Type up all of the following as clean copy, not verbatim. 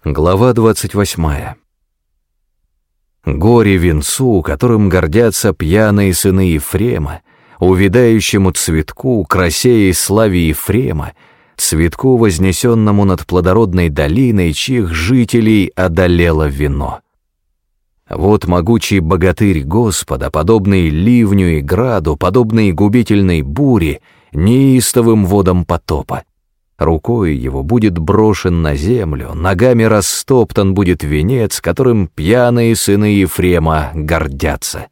Глава 28. Горе венцу, которым гордятся пьяные сыны Ефрема, увядающему цветку, красе и славе Ефрема, цветку, вознесенному над плодородной долиной, чьих жителей одолело вино. Вот могучий богатырь Господа, подобный ливню и граду, подобный губительной буре, неистовым водам потопа. Рукой его будет брошен на землю, ногами растоптан будет венец, которым пьяные сыны Ефрема гордятся.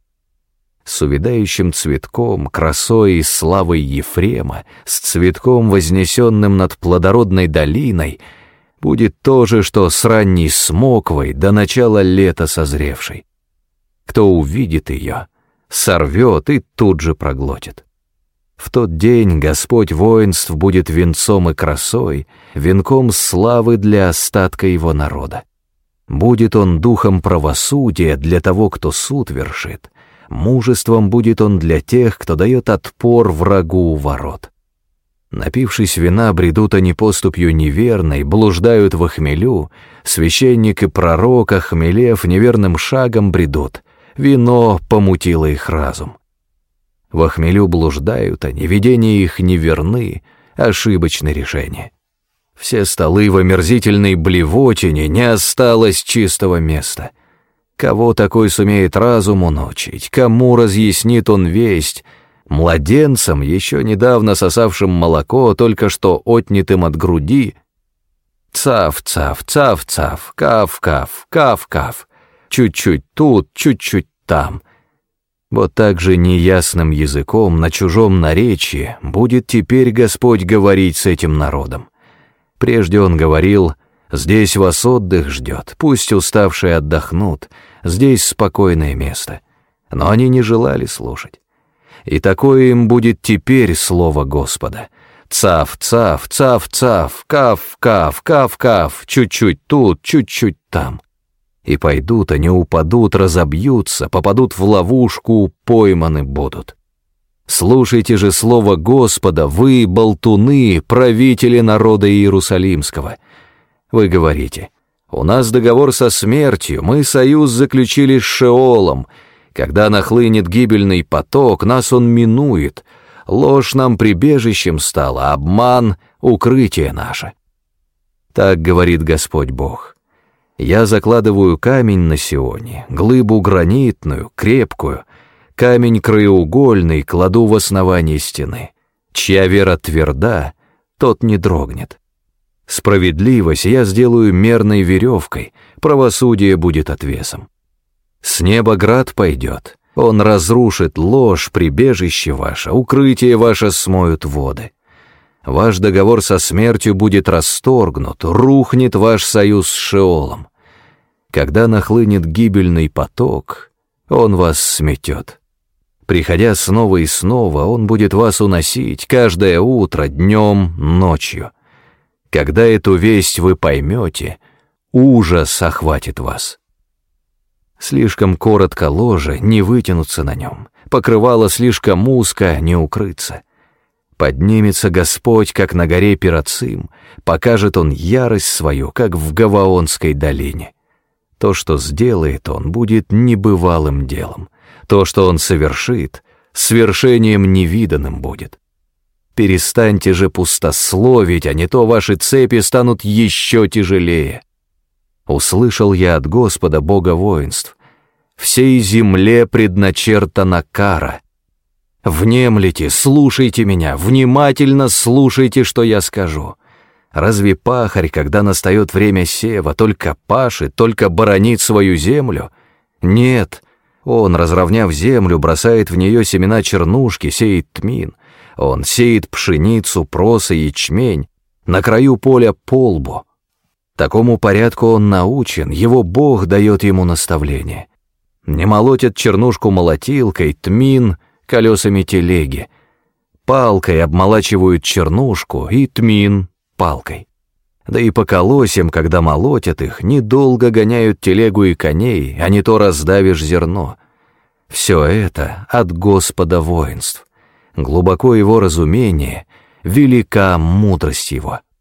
С увядающим цветком, красой и славой Ефрема, с цветком, вознесенным над плодородной долиной, будет то же, что с ранней смоквой до начала лета созревшей. Кто увидит ее, сорвет и тут же проглотит. В тот день Господь воинств будет венцом и красой, венком славы для остатка его народа. Будет он духом правосудия для того, кто суд вершит, мужеством будет он для тех, кто дает отпор врагу у ворот. Напившись вина, бредут они поступью неверной, блуждают во хмелю, священник и пророк, охмелев, неверным шагом бредут, вино помутило их разум. Во хмелю блуждают они, видения их неверны, ошибочны решения. Все столы в омерзительной блевотине, не осталось чистого места. Кого такой сумеет разуму научить, кому разъяснит он весть, младенцам, еще недавно сосавшим молоко, только что отнятым от груди? Цав-цав, цав-цав, кав-кав, кав-кав, чуть-чуть тут, чуть-чуть там. Вот так же неясным языком на чужом наречии будет теперь Господь говорить с этим народом. Прежде Он говорил: «Здесь вас отдых ждет, пусть уставшие отдохнут, здесь спокойное место». Но они не желали слушать. И такое им будет теперь слово Господа. Цав-цав, цав-цав, кав-кав, кав-кав, чуть-чуть тут, чуть-чуть там. И пойдут они, упадут, разобьются, попадут в ловушку, пойманы будут. Слушайте же слово Господа, вы, болтуны, правители народа Иерусалимского. Вы говорите: у нас договор со смертью, мы союз заключили с Шеолом. Когда нахлынет гибельный поток, нас он минует. Ложь нам прибежищем стала, обман — укрытие наше. Так говорит Господь Бог. Я закладываю камень на Сионе, глыбу гранитную, крепкую, камень краеугольный кладу в основание стены. Чья вера тверда, тот не дрогнет. Справедливость я сделаю мерной веревкой, правосудие будет отвесом. С неба град пойдет, он разрушит ложь, прибежище ваше, укрытие ваше смоют воды. Ваш договор со смертью будет расторгнут, рухнет ваш союз с Шеолом. Когда нахлынет гибельный поток, он вас сметет. Приходя снова и снова, он будет вас уносить каждое утро, днем, ночью. Когда эту весть вы поймете, ужас охватит вас. Слишком коротко ложе, не вытянуться на нем, покрывало слишком узко, не укрыться. Поднимется Господь, как на горе Перацим, покажет Он ярость свою, как в Гаваонской долине. То, что сделает Он, будет небывалым делом. То, что Он совершит, свершением невиданным будет. Перестаньте же пустословить, а не то ваши цепи станут еще тяжелее. Услышал я от Господа, Бога воинств: всей земле предначертана кара. Внемлите, слушайте меня, внимательно слушайте, что я скажу. Разве пахарь, когда настает время сева, только пашет, только боронит свою землю? Нет, он, разровняв землю, бросает в нее семена чернушки, сеет тмин. Он сеет пшеницу, проса, ячмень, на краю поля полбу. Такому порядку он научен, его Бог дает ему наставление. Не молотят чернушку молотилкой, тмин колесами телеги. Палкой обмолачивают чернушку и тмин палкой. Да и по колосьям, когда молотят их, недолго гоняют телегу и коней, а не то раздавишь зерно. Все это от Господа воинств. Глубоко его разумение, велика мудрость его.